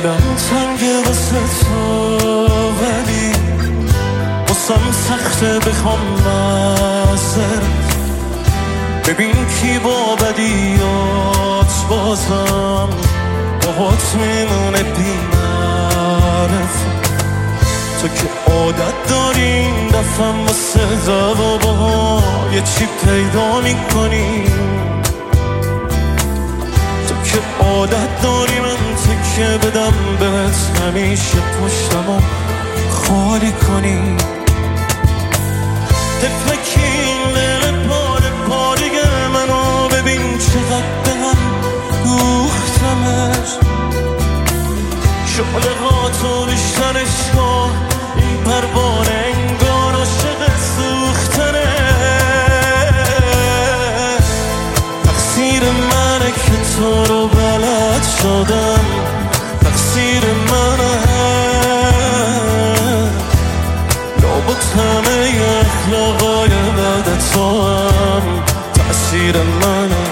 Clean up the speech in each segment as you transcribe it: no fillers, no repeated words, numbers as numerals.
دلم تنگه واسه تو ولی واسم سخته بخوام معذرت. ببین کی با بدیات بازم باهات میمونه بی معرفت. تو که عادت داری این دفعه واسه دوا با یه چی پیدا میکنی. تو که عادت داری من تکه بدم بهت همیشه پشتمو خالی کنی. تفلکی این دل پاره پاره منو ببین چقدر به هم دوختمش. شعلقاتو بیشترش کن این پروانه انگار عاشق سوختنه. تقصیر منه که تو رو بلد شدم، تقصیر منه. لابد همه اخلاقای بد تو هم تأثیر منه.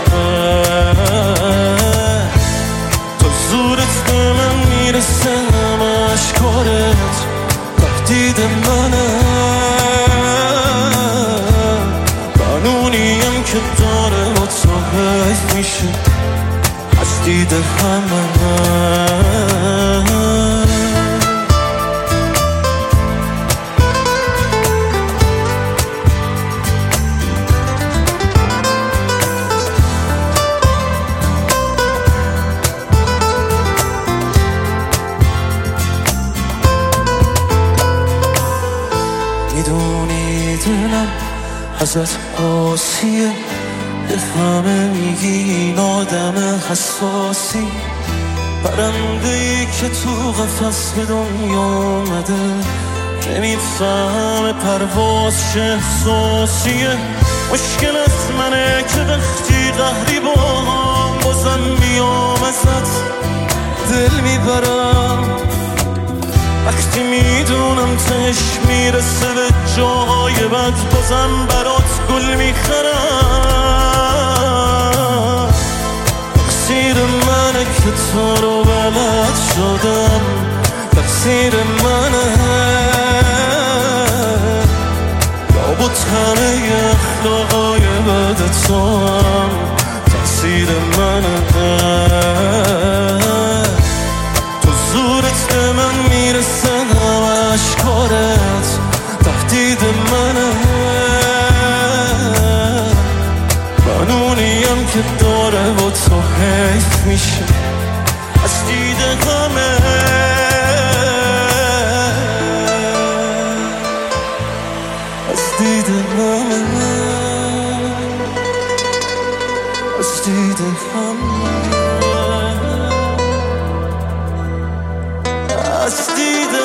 تو زورت به من میرسه همه اشکارت تهدید منه. قانونیم که داره با تو حیف میشه از دید همه. میدونی دلم ازت قاسیه، به همه میگی این آدم حساسی. پرنده‌ای که تو قفس به دنیا اومده نمیفهمه پرواز چه احساسیه. مشکل از منه که وقتی قهری با هم بازم میام ازت دل میبرم. وقتی میدونم تش میرسه به جاهای بد بازم برات گل میخرم. تقصیر منه که تو رو بلد شدم، تقصیر منه. لابد همه اخلاقای بد تو هم تقصیر منه. تو زورت به من میرسه همه اشکارت تهدید منه. قانونیم که داره با تو حیف میشه از دید همه. از دید همه، از دید همه، از دید